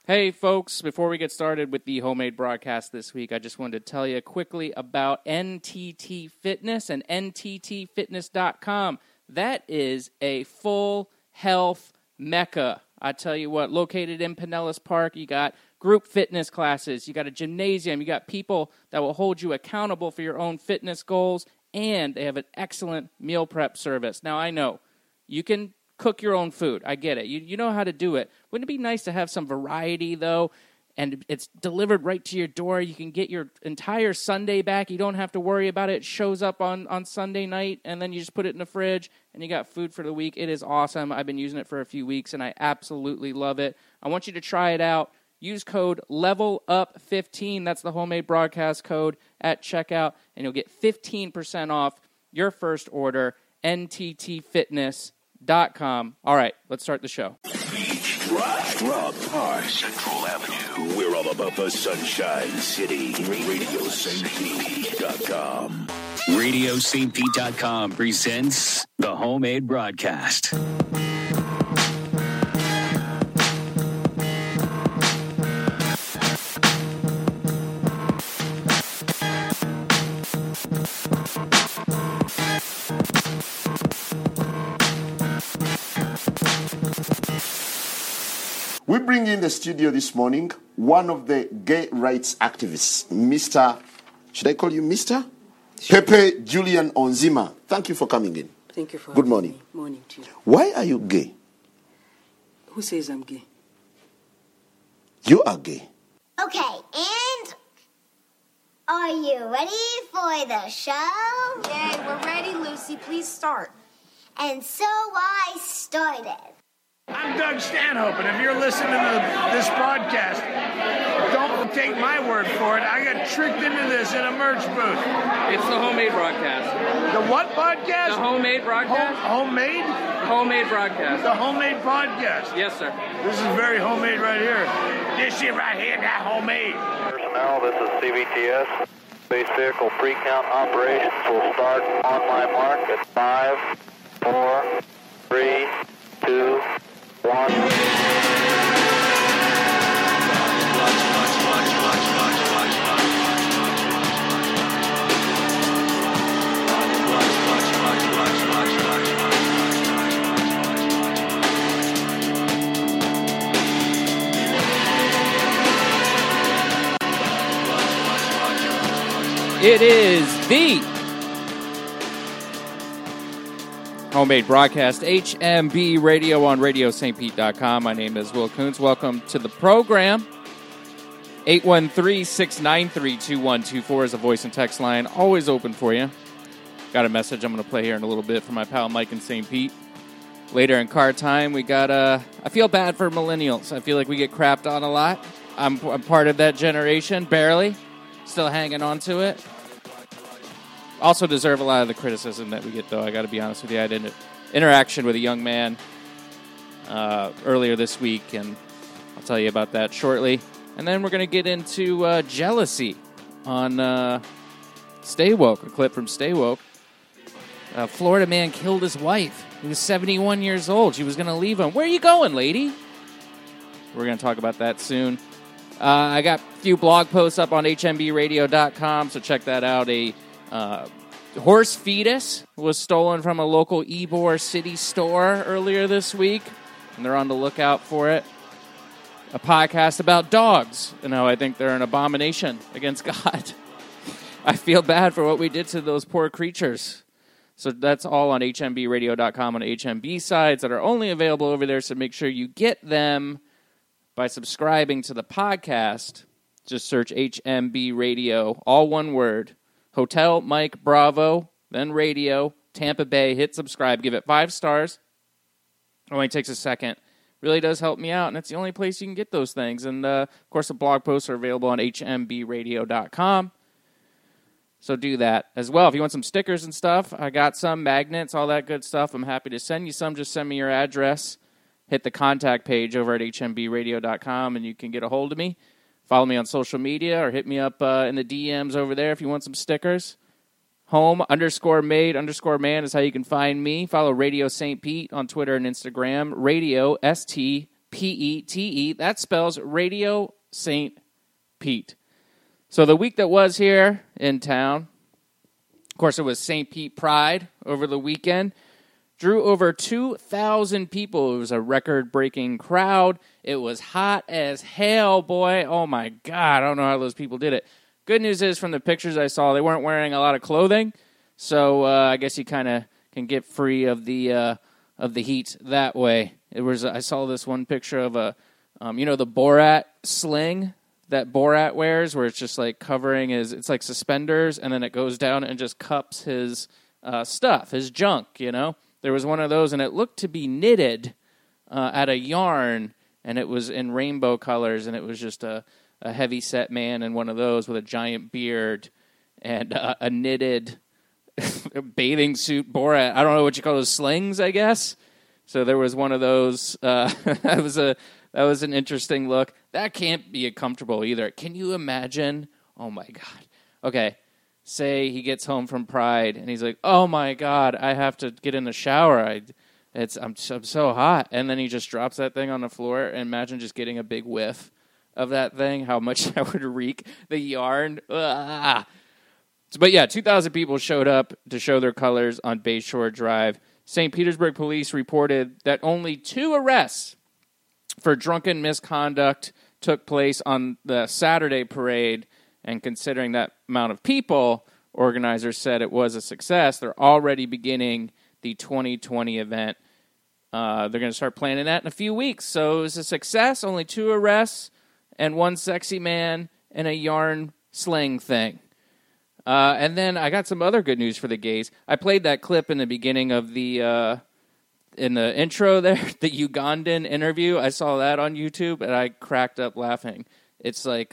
Hey, folks, before we get started with the homemade broadcast this week, I just wanted to tell you quickly about NTT Fitness and NTTfitness.com. That is a full health mecca. I tell you what, located in Pinellas Park, you got group fitness classes, you got a gymnasium, you got people that will hold you accountable for your own fitness goals, and they have an excellent meal prep service. Now, I know you can cook your own food. I get it. You know how to do it. Wouldn't it be nice to have some variety, though? And it's delivered right to your door. You can get your entire Sunday back. You don't have to worry about it. It shows up on Sunday night, and then you just put it in the fridge, and you got food for the week. It is awesome. I've been using it for a few weeks, and I absolutely love it. I want you to try it out. Use code LEVELUP15. That's the homemade broadcast code at checkout, and you'll get 15% off your first order, NTTfitness.com. All right, let's start the show. Beach, Rock Park, Central Avenue. We're all about the Sunshine City. RadioStPete.com. RadioStPete.com presents the homemade broadcast. We bring in the studio this morning one of the gay rights activists, Mr. Should I call you Mr.? Sure. Pepe Julian Onziema. Thank you for coming in. Thank you for Good morning. Me. Morning to you. Why are you gay? Who says I'm gay? You are gay. Okay, and are you ready for the show? Yay, we're ready, Lucy. Please start. And so I started. I'm Doug Stanhope, and if you're listening to this broadcast, don't take my word for it. I got tricked into this in a merch booth. It's the homemade broadcast. The what podcast? The homemade broadcast? Homemade? Homemade broadcast. The homemade podcast. Yes, sir. This is very homemade right here. This shit right here, that homemade. Personnel, this is CVTS. Space vehicle pre-count operations will start on my mark at 5, 4, 3, 2, 1. It is the homemade broadcast, HMB Radio on RadioStPete.com. My name is Will Coons. Welcome to the program. 813-693-2124 is a voice and text line. Always open for you. Got a message I'm going to play here in a little bit from my pal Mike in St. Pete. Later in car time, we got I feel bad for millennials. I feel like we get crapped on a lot. I'm part of that generation, barely. Still hanging on to it. Also deserve a lot of the criticism that we get, though. I got to be honest with you. I had an interaction with a young man earlier this week, and I'll tell you about that shortly. And then we're going to get into jealousy on Stay Woke, a clip from Stay Woke. A Florida man killed his wife. He was 71 years old. She was going to leave him. Where are you going, lady? We're going to talk about that soon. I got a few blog posts up on hmbradio.com, so check that out. A horse fetus was stolen from a local Ybor City store earlier this week, and they're on the lookout for it. A podcast about dogs, and how I think they're an abomination against God. I feel bad for what we did to those poor creatures. So that's all on hmbradio.com on HMB sides that are only available over there, so make sure you get them by subscribing to the podcast. Just search HMB Radio, all one word. Hotel Mike Bravo, then Radio, Tampa Bay. Hit subscribe. Give it 5 stars. It only takes a second. Really does help me out, and that's the only place you can get those things. And, of course, the blog posts are available on hmbradio.com. So do that as well. If you want some stickers and stuff, I got some magnets, all that good stuff. I'm happy to send you some. Just send me your address. Hit the contact page over at hmbradio.com, and you can get a hold of me. Follow me on social media or hit me up in the DMs over there if you want some stickers. Home_made_man is how you can find me. Follow Radio St. Pete on Twitter and Instagram. Radio ST Pete. That spells Radio St. Pete. So the week that was here in town, of course, it was St. Pete Pride over the weekend. Drew over 2,000 people. It was a record-breaking crowd. It was hot as hell, boy. Oh, my God. I don't know how those people did it. Good news is, from the pictures I saw, they weren't wearing a lot of clothing. So I guess you kind of can get free of the heat that way. I saw this one picture of the Borat sling that Borat wears, where it's just like covering it's like suspenders, and then it goes down and just cups his stuff, his junk, There was one of those, and it looked to be knitted out of yarn, and it was in rainbow colors, and it was just a heavy-set man in one of those with a giant beard and a knitted bathing suit Borat. I don't know what you call those, slings, I guess. So there was one of those. That was an interesting look. That can't be comfortable either. Can you imagine? Oh, my God. Okay. Say he gets home from Pride and he's like, "Oh my God, I have to get in the shower. I'm so hot." And then he just drops that thing on the floor. And imagine just getting a big whiff of that thing. How much that would reek. The yarn. Ugh. But yeah, 2,000 people showed up to show their colors on Bayshore Drive. St. Petersburg police reported that only 2 arrests for drunken misconduct took place on the Saturday parade. And considering that amount of people, organizers said it was a success. They're already beginning the 2020 event. They're going to start planning that in a few weeks. So it was a success. Only 2 arrests and 1 sexy man and a yarn sling thing. And then I got some other good news for the gays. I played that clip in the beginning of in the intro there, the Ugandan interview. I saw that on YouTube, and I cracked up laughing. It's like,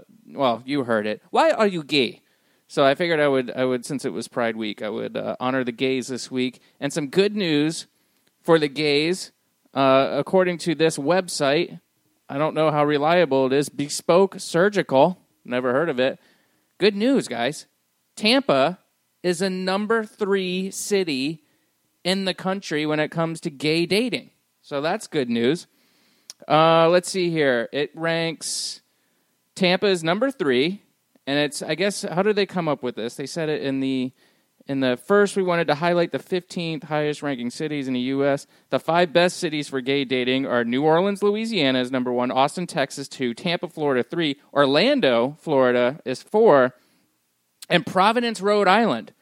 you heard it. Why are you gay? So I figured I would, since it was Pride Week, I would honor the gays this week. And some good news for the gays, according to this website. I don't know how reliable it is. Bespoke Surgical. Never heard of it. Good news, guys. Tampa is a number 3 city in the country when it comes to gay dating. So that's good news. Let's see here. It ranks... Tampa is number 3, and it's, I guess, how did they come up with this? They said it in the first, we wanted to highlight the 15th highest ranking cities in the U.S. The 5 best cities for gay dating are New Orleans, Louisiana is number 1, Austin, Texas 2, Tampa, Florida 3, Orlando, Florida is 4, and Providence, Rhode Island.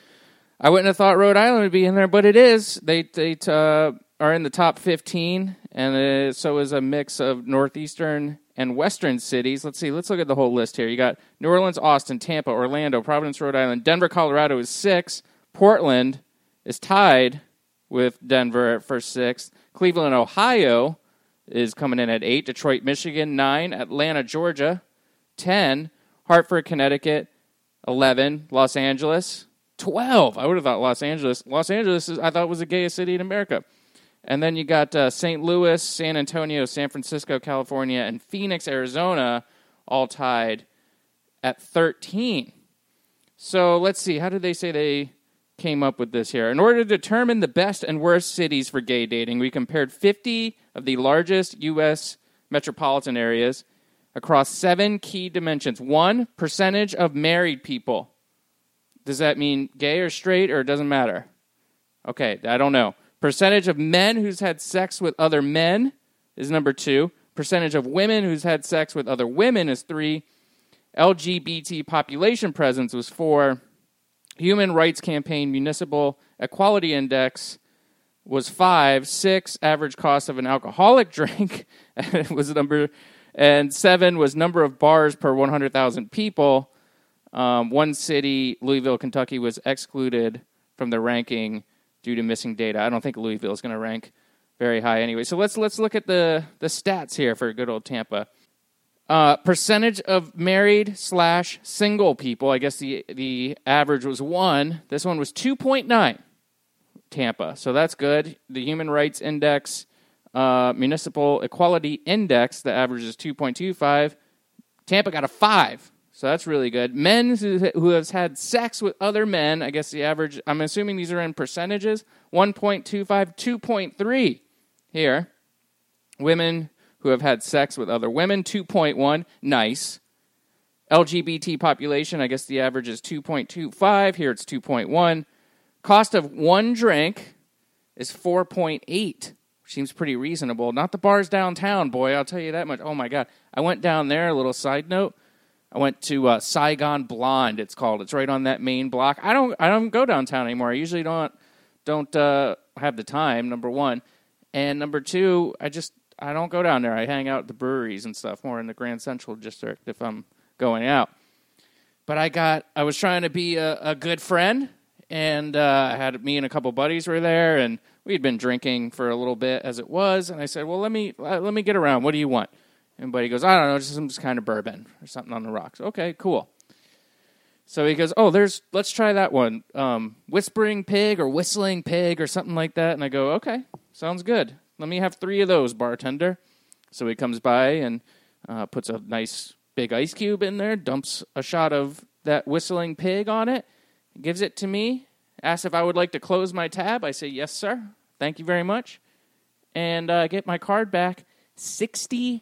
I wouldn't have thought Rhode Island would be in there, but it is. They are in the top 15, and so is a mix of northeastern and western cities. Let's see. Let's look at the whole list here. You got New Orleans, Austin, Tampa, Orlando, Providence, Rhode Island. Denver, Colorado is 6. Portland is tied with Denver for 6th. Cleveland, Ohio is coming in at 8. Detroit, Michigan, 9. Atlanta, Georgia, 10. Hartford, Connecticut, 11. Los Angeles, 12. I would have thought Los Angeles. Los Angeles, I thought, was the gayest city in America. And then you got St. Louis, San Antonio, San Francisco, California, and Phoenix, Arizona, all tied at 13. So let's see. How did they say they came up with this here? In order to determine the best and worst cities for gay dating, we compared 50 of the largest U.S. metropolitan areas across 7 key dimensions. 1, percentage of married people. Does that mean gay or straight, or it doesn't matter? Okay, I don't know. Percentage of men who's had sex with other men is number 2. Percentage of women who's had sex with other women is 3. LGBT population presence was 4. Human Rights Campaign Municipal Equality Index was 5. 6, average cost of an alcoholic drink was number, and 7 was number of bars per 100,000 people. One city, Louisville, Kentucky, was excluded from the ranking due to missing data. I don't think Louisville is going to rank very high anyway. So let's look at the stats here for good old Tampa. Percentage of married / single people. I guess the average was 1. This one was 2.9. Tampa. So that's good. The Human Rights Index, Municipal Equality Index, the average is 2.25. Tampa got a 5. So that's really good. Men who have had sex with other men, I guess the average, I'm assuming these are in percentages, 1.25, 2.3 here. Women who have had sex with other women, 2.1. Nice. LGBT population, I guess the average is 2.25. Here it's 2.1. Cost of one drink is 4.8. Seems pretty reasonable. Not the bars downtown, boy. I'll tell you that much. Oh, my God. I went down there, a little side note. I went to Saigon Blonde, it's called. It's right on that main block. I don't go downtown anymore. I usually don't have the time, number one. And number two, I don't go down there. I hang out at the breweries and stuff, more in the Grand Central District if I'm going out. But I was trying to be a good friend, and I had me and a couple buddies were there, and we had been drinking for a little bit as it was, and I said, well, let me get around. What do you want? And buddy goes, I don't know, just some kind of bourbon or something on the rocks. Okay, cool. So he goes, let's try that one. Whispering Pig or Whistling Pig or something like that. And I go, okay, sounds good. Let me have 3 of those, bartender. So he comes by and puts a nice big ice cube in there, dumps a shot of that Whistling Pig on it, gives it to me, asks if I would like to close my tab. I say, yes, sir. Thank you very much. And I get my card back, $69.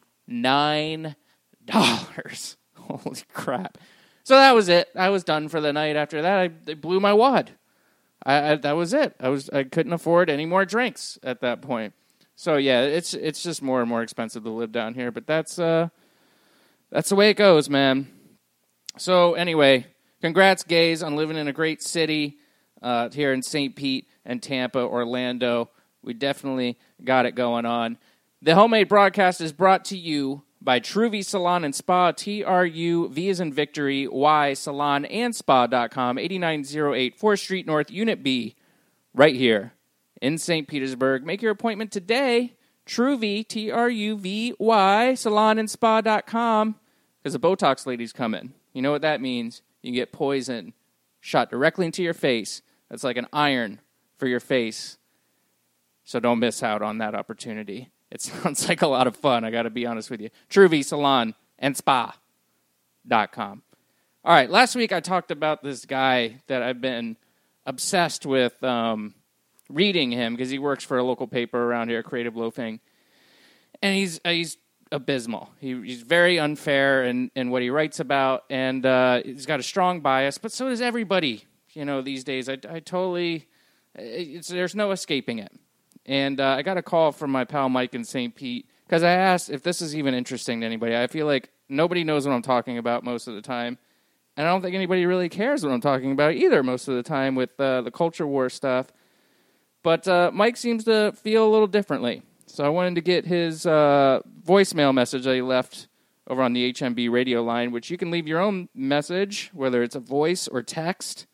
Holy crap. So that was it. I was done for the night. After that, they blew my wad. That was it. I couldn't afford any more drinks at that point. So yeah, it's just more and more expensive to live down here. But that's the way it goes, man. So anyway, congrats, gays, on living in a great city here in St. Pete and Tampa, Orlando. We definitely got it going on. The Homemade Broadcast is brought to you by Truvy Salon and Spa, TRUV as in Victory, Y, Salon and Spa.com, 8908 4th Street North, Unit B, right here in St. Petersburg. Make your appointment today, Truvy, TRUVY, Salon and Spa.com, because the Botox lady's coming. You know what that means? You can get poison shot directly into your face. That's like an iron for your face. So don't miss out on that opportunity. It sounds like a lot of fun, I got to be honest with you. Truvy Salon and Spa.com. All right, last week I talked about this guy that I've been obsessed with reading him because he works for a local paper around here, Creative Loafing. And he's abysmal. He's very unfair in what he writes about, and he's got a strong bias, but so does everybody, these days. I totally, there's no escaping it. And I got a call from my pal Mike in St. Pete because I asked if this is even interesting to anybody. I feel like nobody knows what I'm talking about most of the time. And I don't think anybody really cares what I'm talking about either most of the time with the culture war stuff. But Mike seems to feel a little differently. So I wanted to get his voicemail message that he left over on the HMB radio line, which you can leave your own message, whether it's a voice or text,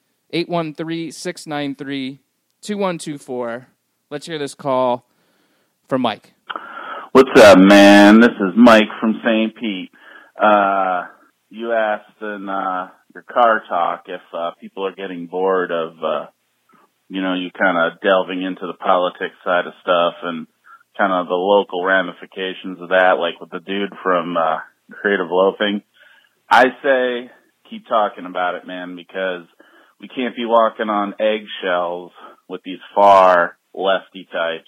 813-693-2124. Let's hear this call from Mike. What's up, man? This is Mike from St. Pete. You asked in your car talk if people are getting bored of, you kind of delving into the politics side of stuff and kind of the local ramifications of that, like with the dude from Creative Loafing. I say keep talking about it, man, because we can't be walking on eggshells with these far lefty types.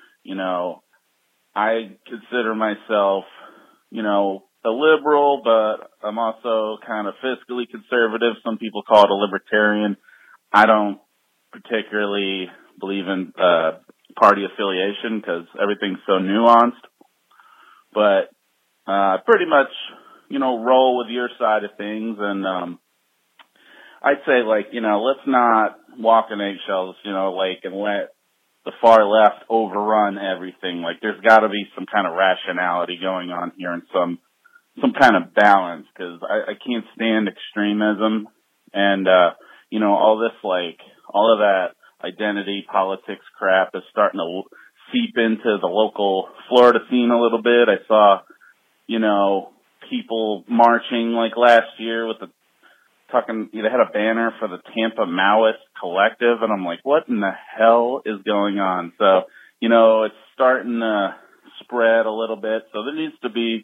I consider myself, a liberal, but I'm also kind of fiscally conservative. Some people call it a libertarian. I don't particularly believe in party affiliation because everything's so nuanced. But pretty much, roll with your side of things. And I'd say, let's not walk on eggshells, and let the far left overrun everything. Like, there's got to be some kind of rationality going on here and some kind of balance, because I can't stand extremism and, all this, all of that identity politics crap is starting to seep into the local Florida scene a little bit. I saw, people marching last year with they had a banner for the Tampa Maoist Collective, and I'm like, what in the hell is going on? So, it's starting to spread a little bit. So there needs to be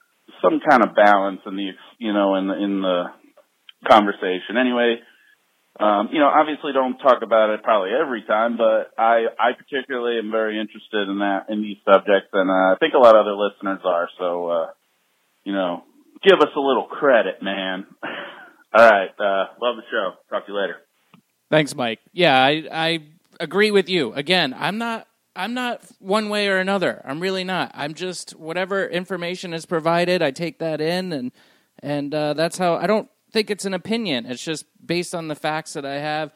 some kind of balance in the, in the conversation. Anyway, Obviously don't talk about it probably every time, but I particularly am very interested in these subjects, and I think a lot of other listeners are. So, give us a little credit, man. All right. Love the show. Talk to you later. Thanks, Mike. Yeah, I agree with you. Again, I'm not one way or another. I'm really not. I'm just whatever information is provided, I take that in, and that's how. I don't think it's an opinion. It's just based on the facts that I have.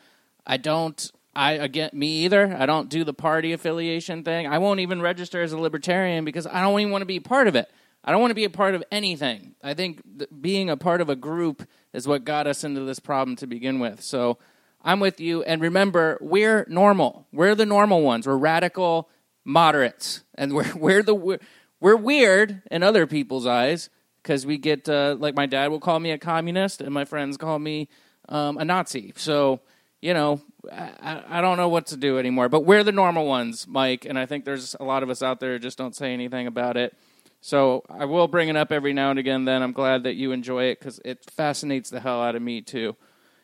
Me either. I don't do the party affiliation thing. I won't even register as a libertarian because I don't even want to be a part of it. I don't want to be a part of anything. I think being a part of a group is what got us into this problem to begin with. So I'm with you. And remember, we're normal. We're the normal ones. We're radical moderates. And we're weird in other people's eyes because we get, like my dad will call me a communist and my friends call me a Nazi. So, I don't know what to do anymore. But we're the normal ones, Mike. And I think there's a lot of us out there who just don't say anything about it. So I will bring it up every now and again then. I'm glad that you enjoy it because it fascinates the hell out of me too.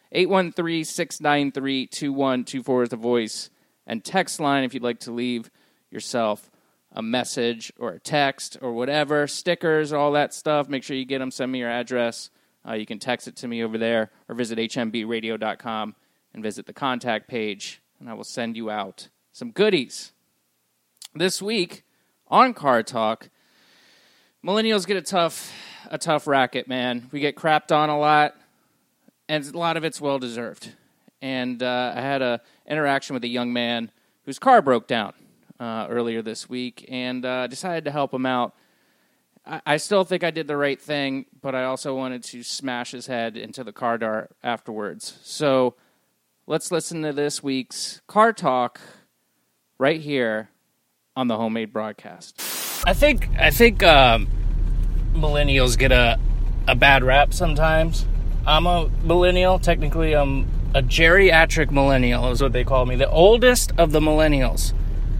813-693-2124 is the voice and text line if you'd like to leave yourself a message or a text or whatever, stickers, all that stuff. Make sure you get them. Send me your address. You can text it to me over there or visit hmbradio.com and visit the contact page, and I will send you out some goodies. This week on Car Talk, millennials get a tough racket, man. We get crapped on a lot, and a lot of it's well-deserved. And I had an interaction with a young man whose car broke down earlier this week, and decided to help him out. I still think I did the right thing, but I also wanted to smash his head into the car door afterwards. So let's listen to this week's Car Talk right here on the Homemade Broadcast. I think millennials get a bad rap sometimes. I'm a millennial. Technically, I'm a geriatric millennial is what they call me. The oldest of the millennials.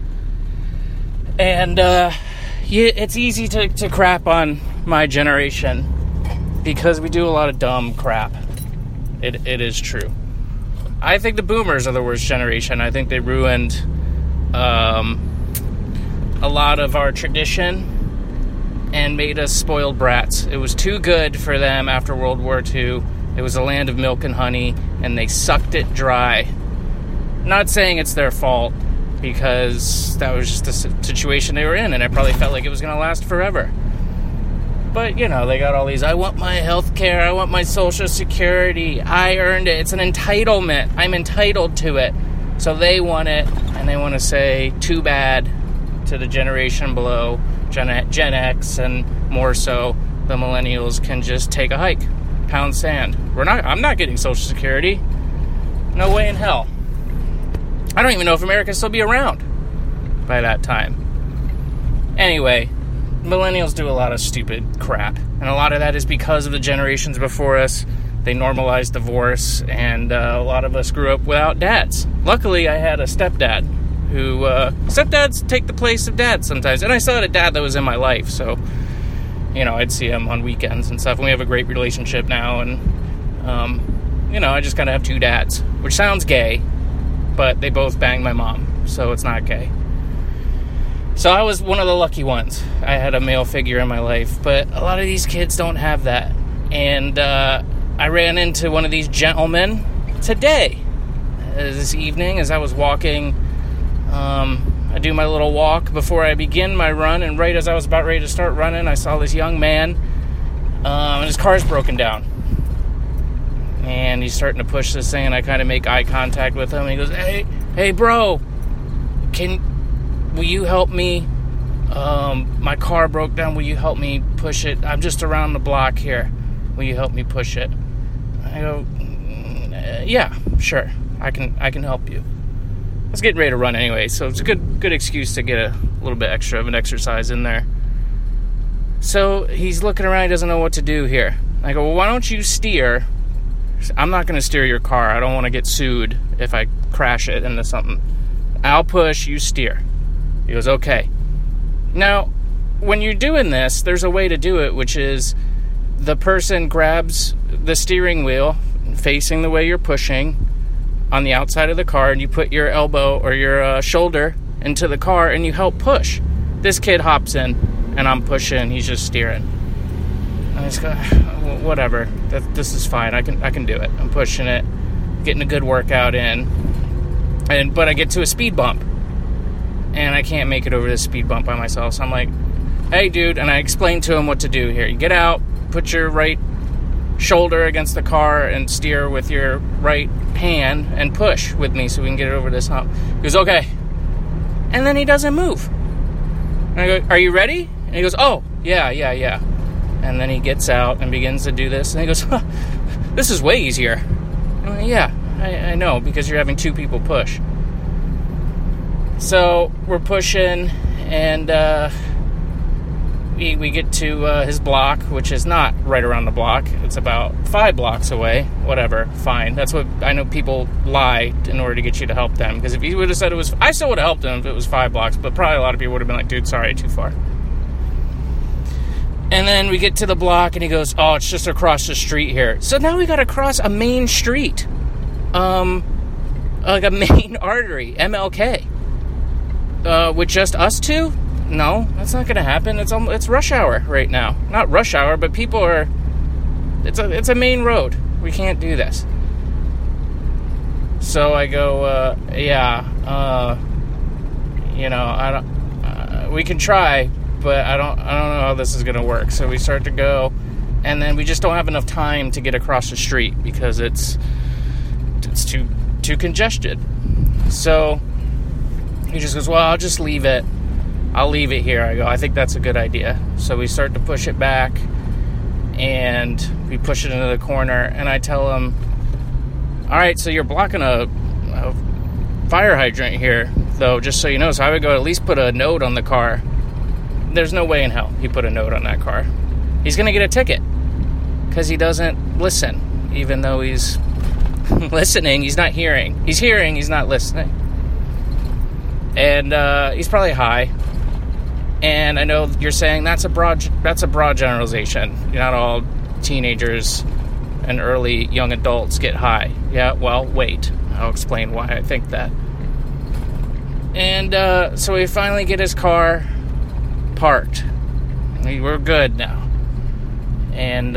And it's easy to crap on my generation because we do a lot of dumb crap. It is true. I think the boomers are the worst generation. I think they ruined a lot of our tradition and made us spoiled brats. It was too good for them after World War II. It was a land of milk and honey, and they sucked it dry. Not saying it's their fault, because that was just the situation they were in, and I probably felt like it was going to last forever. But, they got all these, I want my health care, I want my Social Security, I earned it, it's an entitlement, I'm entitled to it. So they want it, and they want to say, too bad to the generation below, Gen X, and more so, the millennials can just take a hike, pound sand. I'm not getting Social Security. No way in hell. I don't even know if America will still be around by that time. Anyway, millennials do a lot of stupid crap, and a lot of that is because of the generations before us. They normalized divorce, and a lot of us grew up without dads. Luckily, I had a stepdad who, stepdads take the place of dads sometimes, and I still had a dad that was in my life, so, I'd see him on weekends and stuff, and we have a great relationship now, and, I just kind of have two dads, which sounds gay, but they both banged my mom, so it's not gay. So I was one of the lucky ones. I had a male figure in my life, but a lot of these kids don't have that. And I ran into one of these gentlemen today, this evening, as I was walking. I do my little walk before I begin my run, and right as I was about ready to start running, I saw this young man, and his car's broken down. And he's starting to push this thing, and I kind of make eye contact with him, and he goes, hey bro, will you help me? My car broke down, will you help me push it? I'm just around the block here. Will you help me push it? I go, yeah, sure, I can help you. I was getting ready to run anyway, so it's a good excuse to get a little bit extra of an exercise in there. So he's looking around, he doesn't know what to do here. I go, well, why don't you steer? I'm not going to steer your car. I don't want to get sued if I crash it into something. I'll push, you steer. He goes, okay. Now, when you're doing this, there's a way to do it, which is the person grabs the steering wheel facing the way you're pushing, on the outside of the car, and you put your elbow or your shoulder into the car, and you help push. This kid hops in, and I'm pushing. He's just steering. I just go, whatever. This is fine. I can do it. I'm pushing it, getting a good workout in, but I get to a speed bump, and I can't make it over this speed bump by myself. So I'm like, hey, dude, and I explained to him what to do here. You get out, put your right shoulder against the car, and steer with your right hand, and push with me so we can get it over this hump. He goes, okay. And then he doesn't move. And I go, are you ready? And he goes, oh, yeah. And then he gets out and begins to do this. And he goes, this is way easier. I'm like, yeah, I know, because you're having two people push. So we're pushing, and we get to his block, which is not right around the block. It's about 5 blocks away. Whatever, fine. That's what I know. People lie in order to get you to help them. Because if he would have said it was, I still would have helped him if it was 5 blocks. But probably a lot of people would have been like, dude, sorry, too far. And then we get to the block, and he goes, oh, it's just across the street here. So now we got to cross a main street. Like a main artery, MLK. With just us two? No, that's not going to happen. It's rush hour right now. Not rush hour, but people are... It's a main road. We can't do this. So I go, I don't... we can try, but I don't know how this is going to work. So we start to go, and then we just don't have enough time to get across the street because it's too congested. So he just goes, well, I'll just leave it. I'll leave it here. I go, I think that's a good idea. So we start to push it back, and we push it into the corner, and I tell him, all right, so you're blocking a fire hydrant here, though, just so you know. So I would go at least put a note on the car. There's no way in hell he put a note on that car. He's going to get a ticket because he doesn't listen, even though he's listening. He's not hearing. He's hearing. He's not listening. And he's probably high. And I know you're saying that's a broad generalization. Not all teenagers and early young adults get high. Yeah, well, wait. I'll explain why I think that. And so we finally get his car parked. We're good now. And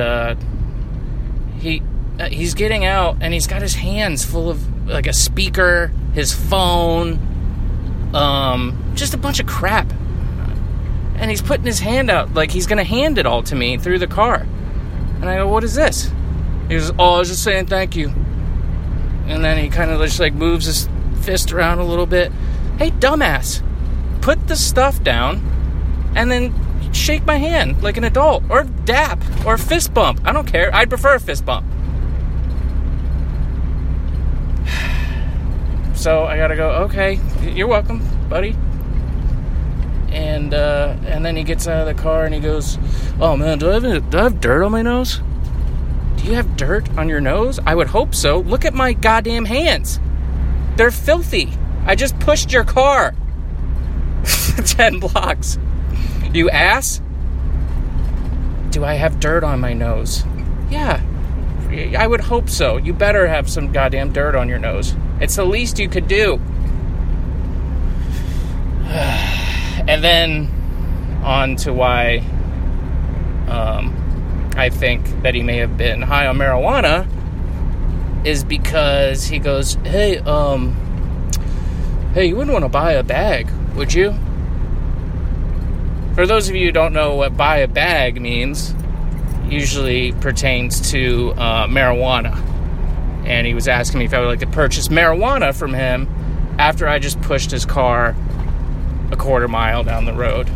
he's getting out, and he's got his hands full of like a speaker, his phone, just a bunch of crap. And he's putting his hand out like he's going to hand it all to me through the car. And I go, what is this? He goes, oh, I was just saying thank you. And then he kind of just like moves his fist around a little bit. Hey, dumbass, put the stuff down and then shake my hand like an adult, or dap, or fist bump. I don't care. I'd prefer a fist bump. So I gotta go, okay, you're welcome, buddy. And then he gets out of the car and he goes, oh man, do I have dirt on my nose? Do you have dirt on your nose? I would hope so. Look at my goddamn hands. They're filthy. I just pushed your car 10 blocks. You ass? Do I have dirt on my nose? Yeah, I would hope so. You better have some goddamn dirt on your nose. It's the least you could do. And then on to why I think that he may have been high on marijuana is because he goes, hey, you wouldn't want to buy a bag, would you? For those of you who don't know what buy a bag means, usually pertains to marijuana. And he was asking me if I would like to purchase marijuana from him after I just pushed his car a quarter mile down the road.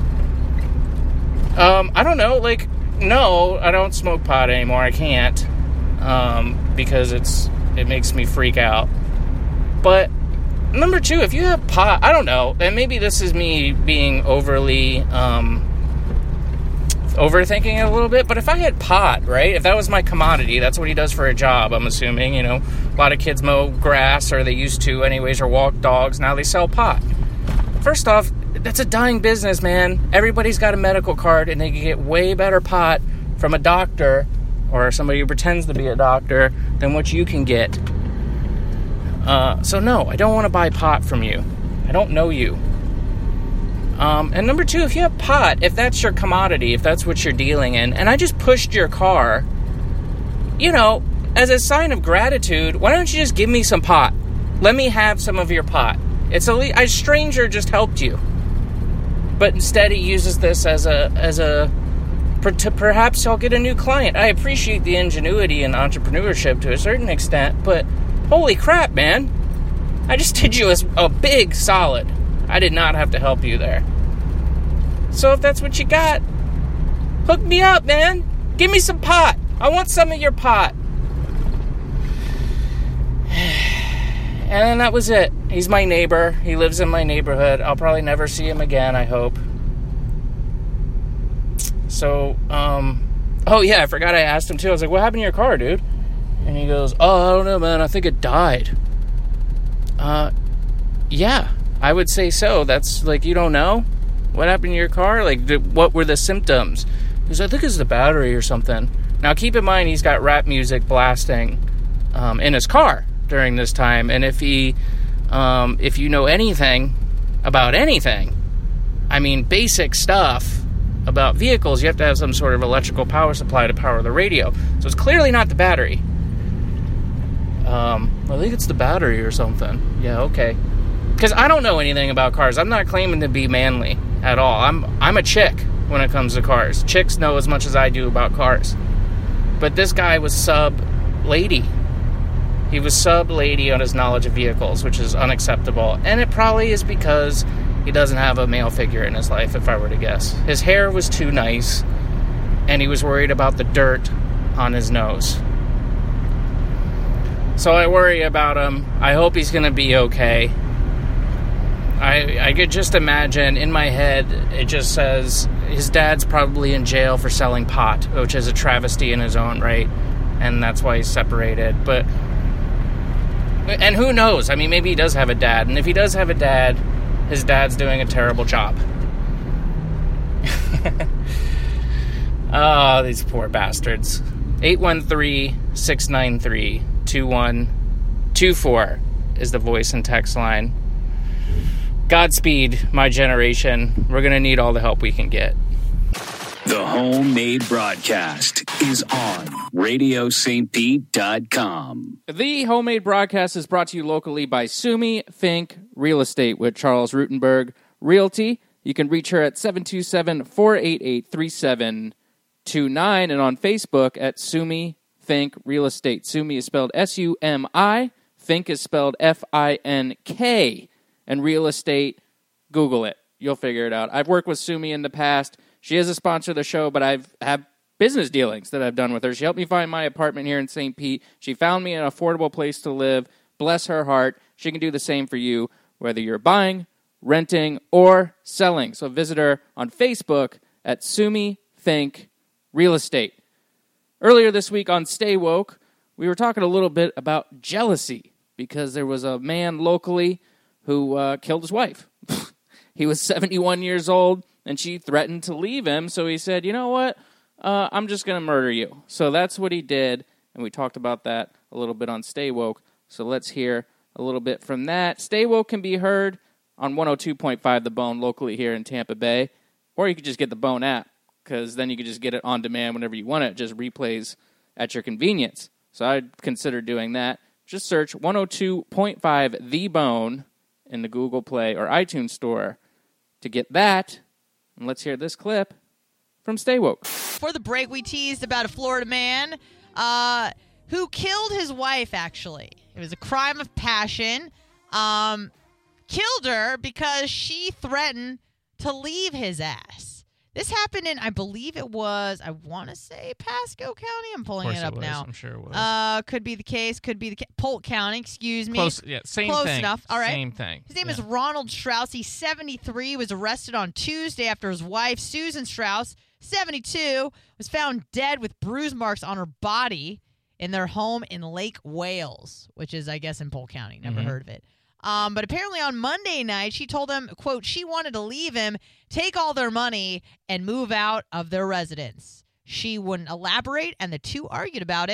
I don't know, like, no, I don't smoke pot anymore. I can't, because it makes me freak out. But number 2, if you have pot, I don't know, and maybe this is me being overly overthinking it a little bit, but if I had pot, right, if that was my commodity, that's what he does for a job, I'm assuming, you know, a lot of kids mow grass, or they used to anyways, or walk dogs, now they sell pot. First off, that's a dying business, man. Everybody's got a medical card, and they can get way better pot from a doctor, or somebody who pretends to be a doctor, than what you can get. So no, I don't want to buy pot from you. I don't know you. And number two, if you have pot, if that's your commodity, if that's what you're dealing in, and I just pushed your car, as a sign of gratitude, why don't you just give me some pot? Let me have some of your pot. It's a stranger just helped you. But instead he uses this perhaps I'll get a new client. I appreciate the ingenuity and entrepreneurship to a certain extent, but holy crap, man. I just did you a big solid. I did not have to help you there. So if that's what you got, hook me up, man. Give me some pot. I want some of your pot. And that was it. He's my neighbor. He lives in my neighborhood. I'll probably never see him again, I hope. So, oh yeah, I forgot I asked him too. I was like, what happened to your car, dude? And he goes, oh, I don't know, man. I think it died. Yeah, I would say so. That's like, you don't know? What happened to your car? Like, what were the symptoms? He goes, I think it's the battery or something. Now, keep in mind, he's got rap music blasting in his car during this time. And if you know anything about anything, I mean, basic stuff about vehicles, you have to have some sort of electrical power supply to power the radio. So it's clearly not the battery. I think it's the battery or something. Yeah, okay. Because I don't know anything about cars. I'm not claiming to be manly at all. I'm a chick when it comes to cars. Chicks know as much as I do about cars. But this guy was sub-lady. He was sub-lady on his knowledge of vehicles, which is unacceptable. And it probably is because he doesn't have a male figure in his life, if I were to guess. His hair was too nice, and he was worried about the dirt on his nose. So I worry about him. I hope he's going to be okay. I could just imagine, in my head, it just says his dad's probably in jail for selling pot, which is a travesty in his own right, and that's why he's separated. And who knows? I mean, maybe he does have a dad, and if he does have a dad, his dad's doing a terrible job. Oh, these poor bastards. 813-693-2124 is the voice and text line. Godspeed, my generation. We're going to need all the help we can get. The Homemade Broadcast is on RadioSt. Pete.com. The Homemade Broadcast is brought to you locally by Sumi Fink Real Estate with Charles Rutenberg Realty. You can reach her at 727-488-3729 and on Facebook at Sumi Fink Real Estate. Sumi is spelled S-U-M-I. Fink is spelled F-I-N-K. And real estate, Google it. You'll figure it out. I've worked with Sumi in the past. She is a sponsor of the show, but I've had business dealings that I've done with her. She helped me find my apartment here in St. Pete. She found me an affordable place to live. Bless her heart. She can do the same for you, whether you're buying, renting, or selling. So visit her on Facebook at Sumi Fink Real Estate. Earlier this week on Stay Woke, we were talking a little bit about jealousy because there was a man locally who killed his wife. He was 71 years old, and she threatened to leave him, so he said, you know what, I'm just going to murder you. So that's what he did, and we talked about that a little bit on Stay Woke, so let's hear a little bit from that. Stay Woke can be heard on 102.5 The Bone locally here in Tampa Bay, or you could just get the Bone app, because then you could just get it on demand whenever you want it. It just replays at your convenience. So I'd consider doing that. Just search 102.5 The Bone in the Google Play or iTunes store to get that. And let's hear this clip from Stay Woke. For the break, we teased about a Florida man who killed his wife, actually. It was a crime of passion. Killed her because she threatened to leave his ass. This happened in, I believe it was, I want to say Pasco County. I'm pulling it up now. I'm sure it was. Could be the case. Polk County, excuse me. Close, yeah, same Close thing. enough. All right. Same thing. His name is Ronald Strauss. He's 73. Was arrested on Tuesday after his wife, Susan Strauss, 72, was found dead with bruise marks on her body in their home in Lake Wales, which is, I guess, in Polk County. Never heard of it. But apparently on Monday night, she told him, quote, she wanted to leave him, take all their money, and move out of their residence. She wouldn't elaborate, and the two argued about it.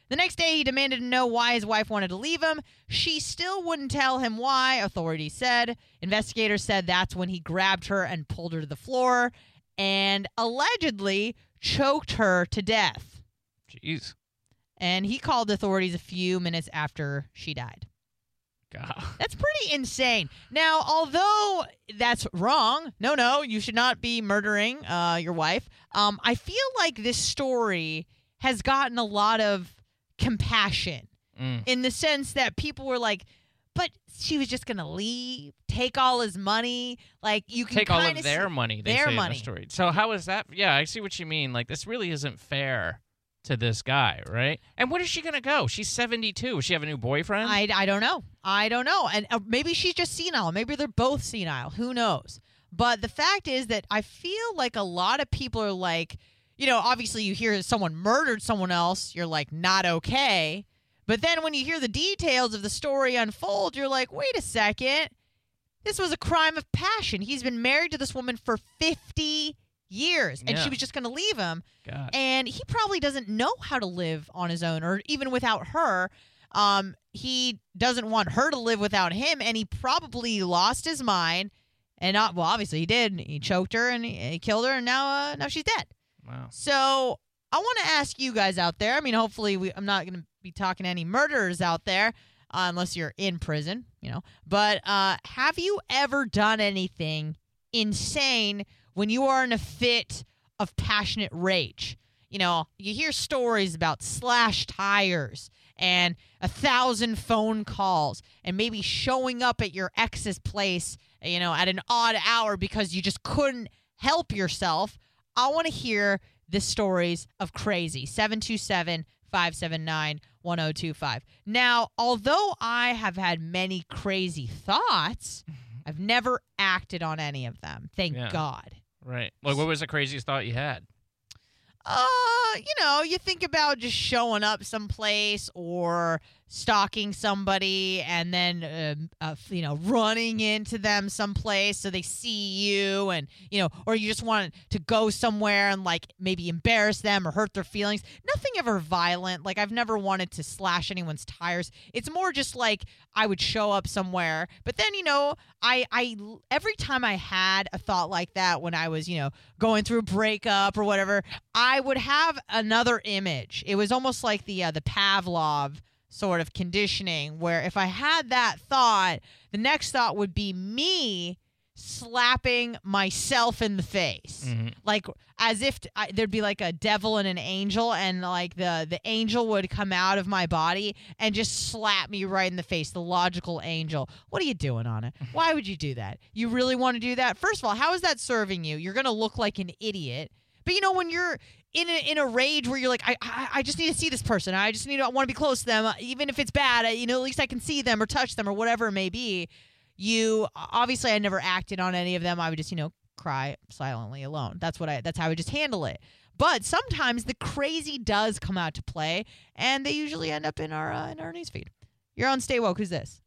The next day, he demanded to know why his wife wanted to leave him. She still wouldn't tell him why, authorities said. Investigators said that's when he grabbed her and pulled her to the floor and allegedly choked her to death. Jeez. And he called authorities a few minutes after she died. God. That's pretty insane. Now, although that's wrong, no, you should not be murdering your wife. I feel like this story has gotten a lot of compassion in the sense that people were like, but she was just going to leave, take all his money. Like, you can take all of their money, they say in the story. So how is that? Yeah, I see what you mean. Like, this really isn't fair to this guy, right? And when is she going to go? She's 72. Does she have a new boyfriend? I don't know. And maybe she's just senile. Maybe they're both senile. Who knows? But the fact is that I feel like a lot of people are like, obviously you hear someone murdered someone else, you're like, not okay. But then when you hear the details of the story unfold, you're like, wait a second. This was a crime of passion. He's been married to this woman for 50 years, and she was just going to leave him. God. And he probably doesn't know how to live on his own, or even without her. He doesn't want her to live without him, and he probably lost his mind. And obviously he did. He choked her and he killed her, and now she's dead. Wow. So I want to ask you guys out there. I mean, hopefully I'm not going to be talking to any murderers out there, unless you're in prison, But have you ever done anything insane when you are in a fit of passionate rage? You hear stories about slashed tires and 1,000 phone calls and maybe showing up at your ex's place, at an odd hour because you just couldn't help yourself. I want to hear the stories of crazy. 727-579-1025. Now, although I have had many crazy thoughts, I've never acted on any of them. Thank God. Right. Like, what was the craziest thought you had? You think about just showing up someplace or stalking somebody and then, running into them someplace so they see you and, or you just want to go somewhere and, like, maybe embarrass them or hurt their feelings. Nothing ever violent. Like, I've never wanted to slash anyone's tires. It's more just like I would show up somewhere. But then, I every time I had a thought like that when I was, going through a breakup or whatever, I would have another image. It was almost like the Pavlov sort of conditioning, where if I had that thought, the next thought would be me slapping myself in the face, like as if there'd be like a devil and an angel, and like the angel would come out of my body and just slap me right in the face. The logical angel. What are you doing on it? Why would you do that? You really want to do that? First of all, how is that serving you? You're gonna look like an idiot. But when you're in a rage where you're like, I just need to see this person. I want to be close to them, even if it's bad. At least I can see them or touch them or whatever it may be. Obviously, I never acted on any of them. I would just, cry silently alone. That's how I would just handle it. But sometimes the crazy does come out to play, and they usually end up in our newsfeed. You're on Stay Woke. Who's this?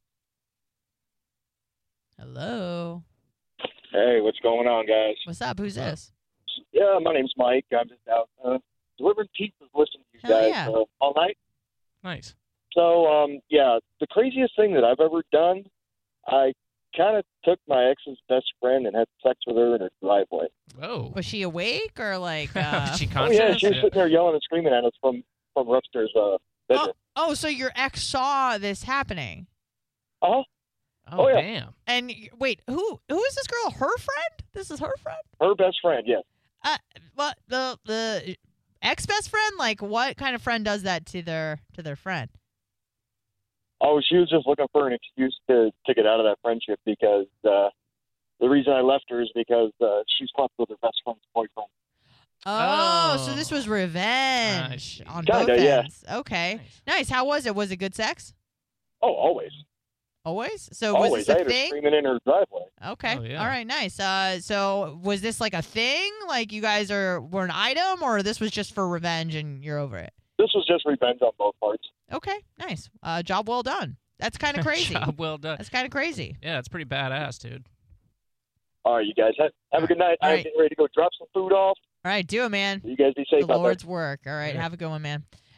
Hello. Hey, what's going on, guys? What's up? Who's this? Yeah, my name's Mike. I'm just out delivering pizzas, listening to you guys all night. Nice. So, the craziest thing that I've ever done, I kind of took my ex's best friend and had sex with her in her driveway. Whoa. Was she awake or like? Was she Oh, conscious? yeah, she was sitting there yelling and screaming at us from her upstairs bedroom. Oh, so your ex saw this happening? Uh-huh. Oh, yeah. Damn. And wait, who is this girl? Her friend? This is her friend? Her best friend, yes. What the ex best friend? Like, what kind of friend does that to their friend? Oh, she was just looking for an excuse to get out of that friendship because the reason I left her is because she slept with her best friend's boyfriend. Oh, so this was revenge on both Kinda, yeah. ends. Okay, nice. How was it? Was it good sex? Oh, always. Always? So always. was this I a had her thing? screaming in her driveway. Okay. Oh, yeah. All right, nice. So was this like a thing? Like you guys were an item, or this was just for revenge and you're over it? This was just revenge on both parts. Okay, nice. Job well done. That's kind of crazy. Job well done. That's kind of crazy. Yeah, it's pretty badass, dude. All right, you guys. Have a good night. All I'm right. getting ready to go drop some food off. All right, do it, man. You guys be safe The out Lord's work. All right, Yeah. have a good one, man.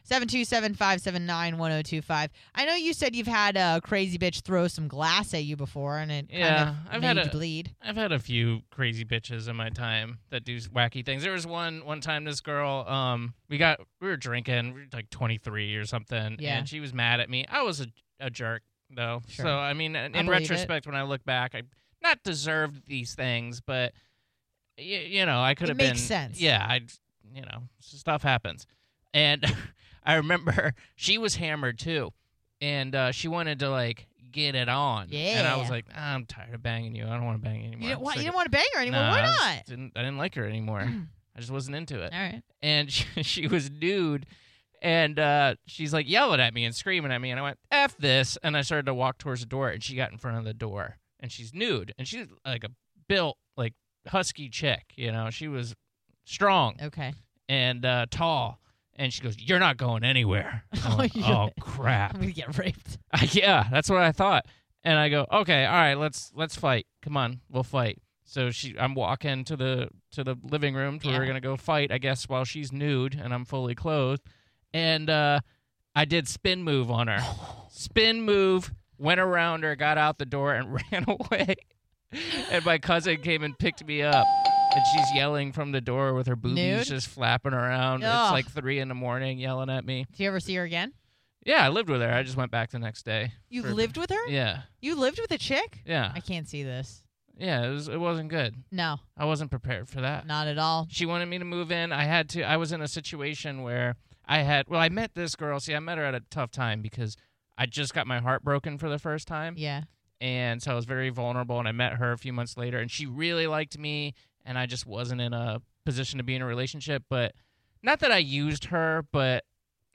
727-579-1025. I know you said you've had a crazy bitch throw some glass at you before, and it kind of made you bleed. I've had a few crazy bitches in my time that do wacky things. There was one time this girl, we were drinking, we were like 23 or something, and she was mad at me. I was a jerk, though. Sure. So, I mean, in retrospect, when I look back, I not deserved these things, but, you know, I could have been. It makes sense. Yeah, stuff happens. And I remember she was hammered, too. And she wanted to, like, get it on. Yeah. And I was like, I'm tired of banging you. I don't want to bang you anymore. You didn't want to bang her anymore? Why not? I didn't like her anymore. I just wasn't into it. All right. And she was nude. And she's, like, yelling at me and screaming at me. And I went, F this. And I started to walk towards the door. And she got in front of the door. And she's nude. And she's, like, a built, like, husky chick. You know, she was strong. Okay. And tall. And she goes, you're not going anywhere. Oh, crap. I'm going to get raped. Yeah, that's what I thought. And I go, okay, all right, let's fight. Come on, we'll fight. So I'm walking to the living room where we're going to go fight, I guess, while she's nude and I'm fully clothed. And I did spin move on her. Spin move, went around her, got out the door, and ran away. And my cousin came and picked me up. And she's yelling from the door with her boobies just flapping around. Ugh. It's like 3 a.m. yelling at me. Do you ever see her again? Yeah, I lived with her. I just went back the next day. You lived with her? Yeah. You lived with a chick? Yeah. I can't see this. Yeah, it wasn't good. No. I wasn't prepared for that. Not at all. She wanted me to move in. I was in a situation where I met this girl. See, I met her at a tough time because I just got my heart broken for the first time. Yeah. And so I was very vulnerable, and I met her a few months later, and she really liked me, and I just wasn't in a position to be in a relationship. But not that I used her, but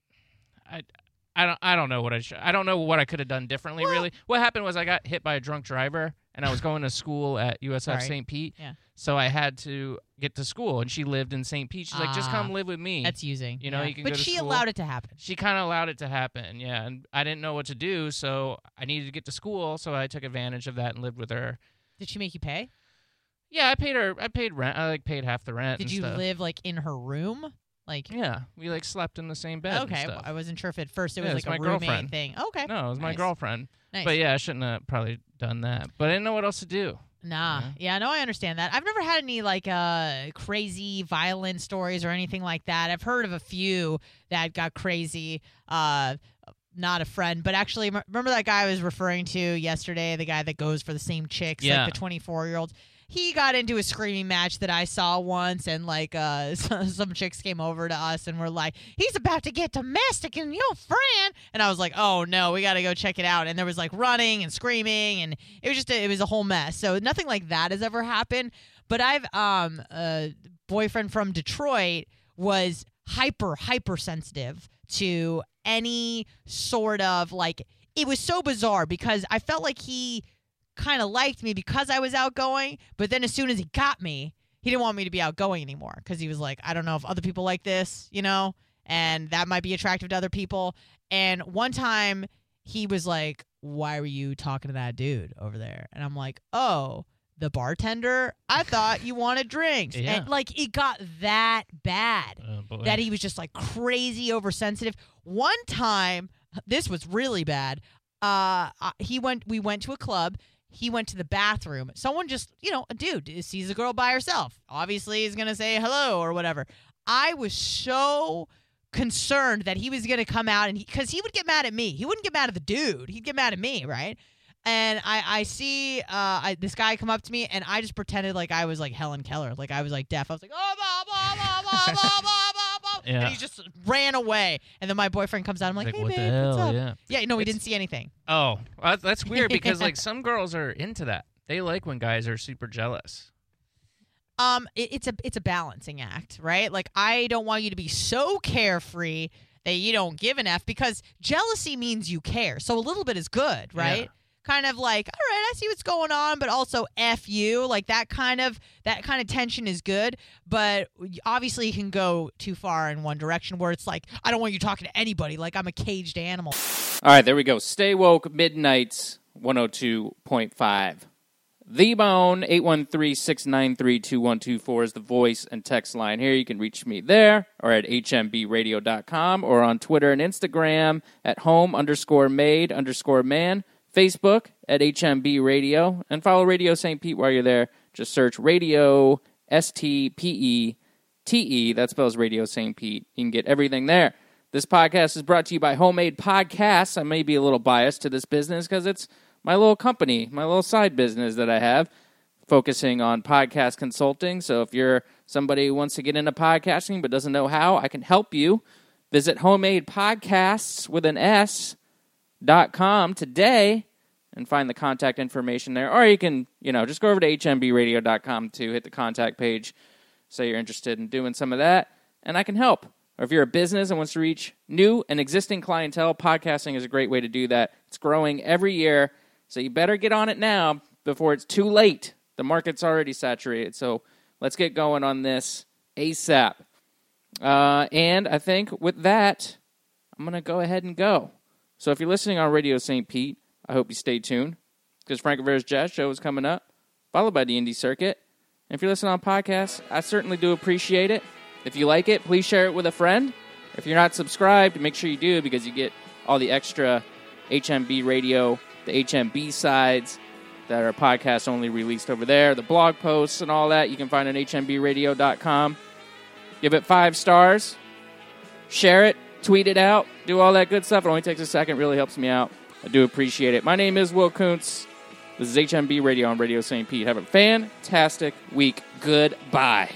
I don't know what I don't know what I could have done differently. Really, what happened was I got hit by a drunk driver, and I was going to school at USF St. Pete. Yeah. So I had to get to school, and she lived in St. Pete. She's like, just come live with me. That's using. You know, you can but go to she school. allowed it to happen. She kind of allowed it to happen, yeah. And I didn't know what to do, so I needed to get to school, so I took advantage of that and lived with her. Did she make you pay? Yeah, I paid her. I paid rent. I paid half the rent. Did and you stuff. live in her room? Yeah, we slept in the same bed. Okay, and stuff. I wasn't sure if at first it was my a roommate girlfriend. thing. Okay. No, it was my girlfriend. Nice. But yeah, I shouldn't have probably done that. But I didn't know what else to do. Nah. Yeah, no, I understand that. I've never had any crazy violent stories or anything like that. I've heard of a few that got crazy. Not a friend, but actually, remember that guy I was referring to yesterday, the guy that goes for the same chicks, like the 24-year-olds? He got into a screaming match that I saw once, and some chicks came over to us and were like, he's about to get domestic and your friend. And I was like, oh no, we got to go check it out. And there was running and screaming, and it was a whole mess. So nothing like that has ever happened. But I've a boyfriend from Detroit was hyper sensitive to any sort of it was so bizarre because I felt like he kind of liked me because I was outgoing, but then as soon as he got me, he didn't want me to be outgoing anymore because he was like, I don't know if other people like this, and that might be attractive to other people. And one time he was like, why were you talking to that dude over there? And I'm like, oh, the bartender? I thought you wanted drinks. Yeah. And it got that bad that he was just crazy oversensitive. One time, this was really bad. We went to a club. He went to the bathroom. Someone just, a dude sees a girl by herself. Obviously, he's going to say hello or whatever. I was so concerned that he was going to come out because he would get mad at me. He wouldn't get mad at the dude. He'd get mad at me, right? And I see this guy come up to me, and I just pretended like I was Helen Keller. I was deaf. I was like, oh, blah, blah, blah, blah, blah, blah, blah. Yeah. And he just ran away. And then my boyfriend comes out. I'm like, hey, what babe, the hell? what's up? Yeah, no, we didn't see anything. Oh, well, that's weird because some girls are into that. They like when guys are super jealous. It's a balancing act, right? I don't want you to be so carefree that you don't give an F because jealousy means you care. So a little bit is good, right? Yeah. Kind of all right, I see what's going on, but also F you. That kind of tension is good, but obviously you can go too far in one direction where it's I don't want you talking to anybody, I'm a caged animal. All right, there we go. Stay Woke, Midnights, 102.5. The Bone. 813-693-2124 is the voice and text line here. You can reach me there or at hmbradio.com or on Twitter and Instagram at home_made_man. Facebook at HMB Radio. And follow Radio St. Pete while you're there. Just search Radio STPETE. That spells Radio St. Pete. You can get everything there. This podcast is brought to you by Homemade Podcasts. I may be a little biased to this business because it's my little company, my little side business that I have, focusing on podcast consulting. So if you're somebody who wants to get into podcasting but doesn't know how, I can help you. Visit homemadepodcasts.com today and find the contact information there. Or you can, just go over to hmbradio.com to hit the contact page. Say you're interested in doing some of that, and I can help. Or if you're a business and wants to reach new and existing clientele, podcasting is a great way to do that. It's growing every year. So you better get on it now before it's too late. The market's already saturated. So let's get going on this ASAP. And I think with that, I'm going to go ahead and go. So if you're listening on Radio St. Pete, I hope you stay tuned because Frank Rivera's Jazz Show is coming up, followed by the Indie Circuit. And if you're listening on podcasts, I certainly do appreciate it. If you like it, please share it with a friend. If you're not subscribed, make sure you do because you get all the extra HMB Radio, the HMB sides that are podcast only released over there, the blog posts and all that you can find on hmbradio.com. Give it 5 stars. Share it. Tweet it out. Do all that good stuff. It only takes a second. Really helps me out. I do appreciate it. My name is Will Kuntz. This is HMB Radio on Radio St. Pete. Have a fantastic week. Goodbye.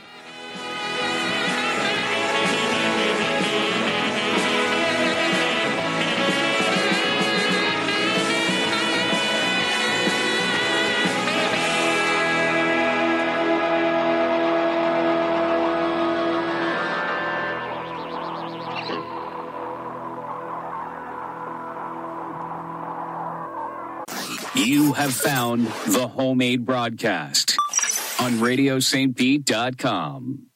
You have found the Homemade Broadcast on RadioSt.Pete.com.